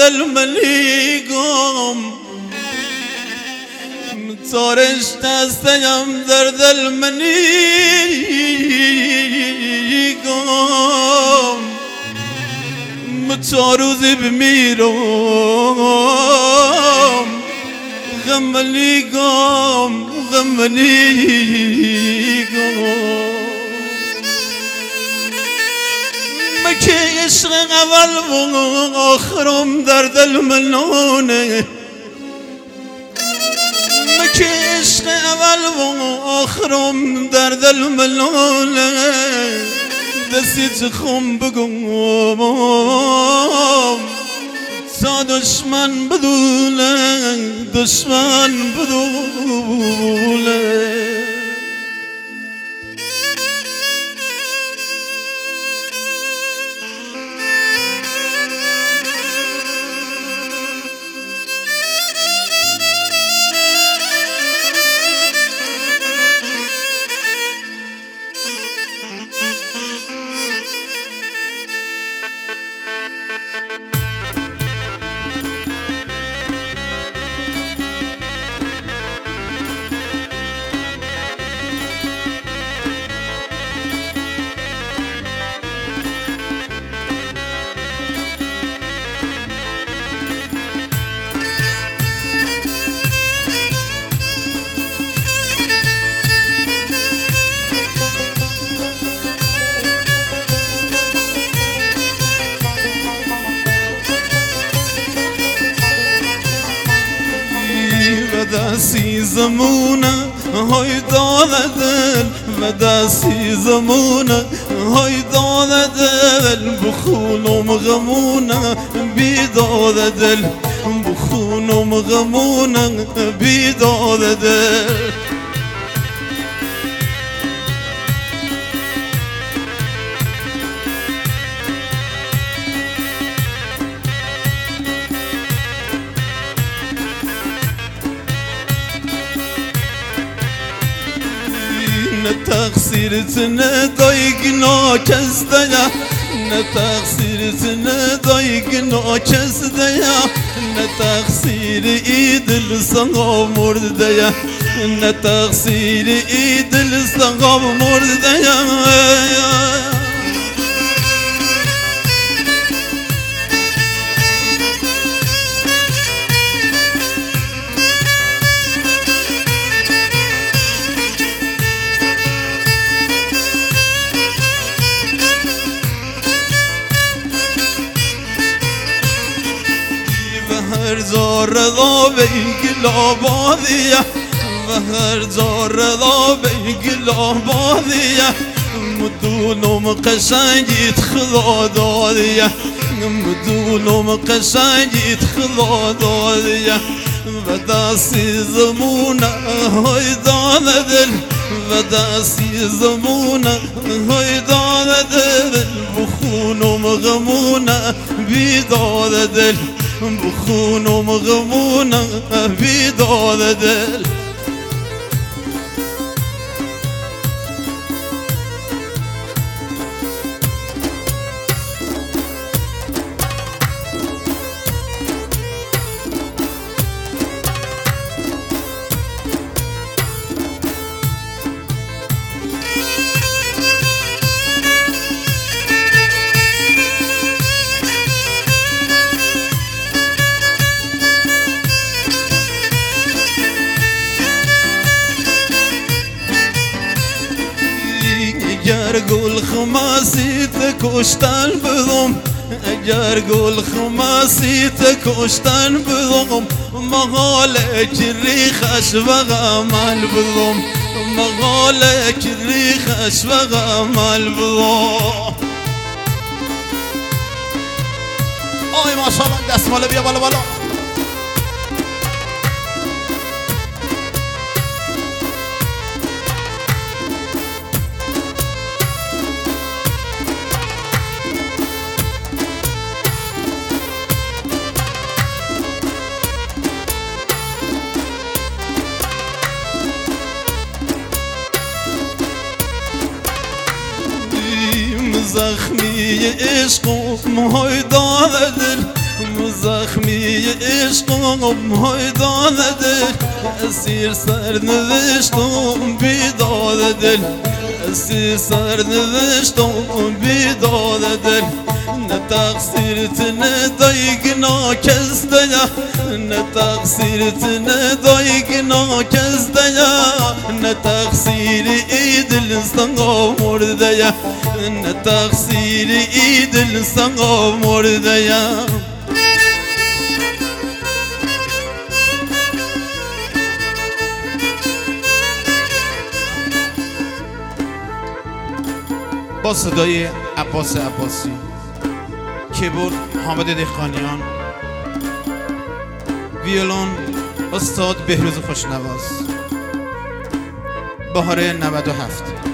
المليقوم متارش دستم درد المليقوم متاروزي بميروم غمليقوم غمليقوم مكي عشق اول و آخرم درد المنونه مكي عشق اول و آخرم درد المنونه دستی تخم بگم تا دشمن بدونه دشمن بدونه وداسي زمونه هاي دادل وداسي زمونه هاي دادل بخونم غمونه بيدادل بخونم غمونه بيدادل تقصیرتنه دایگ ناکسته نه تقصیرتنه دایگ ناکسته نه تقصیر ایدل سنگا مرده نه تقصیر ایدل سنگا مرده هر زار رضا بیگل آبادیه و هر زار رضا بیگل آبادیه مدونم قشنگیت خدا دادیه مدونم قشنگیت خدا دادیه و دستی زمونه های داده دل و دستی زمونه های داده دل بخونم غمونه بیداده دل بخونم غمونه بیداده دل اگر گل خماسی کشتن بدم اگر گل خماسی کشتن بدم مقاله که ریخش و غمل بدم مقاله که ریخش و غمل بدم آی ماشاءالله دستماله بیا بالا بالا زخمی عشق و موهای داده دل زخمی عشقم هایدان دل اسیر سرنوشتم بیداد دل اسیر سرنوشتم بیداد دل نه تقصیرت نه دایگنا کس دیا نه تقصیرت نه دایگنا کس دیا نه تقصیر ایدل سنگا مرده یا نه تقصیر ایدل سنگا مرده یا با صدای عباس عباسی، کیبورد حامد دهقانیان، ویولون استاد بهروز خوشنواز، بهار 97.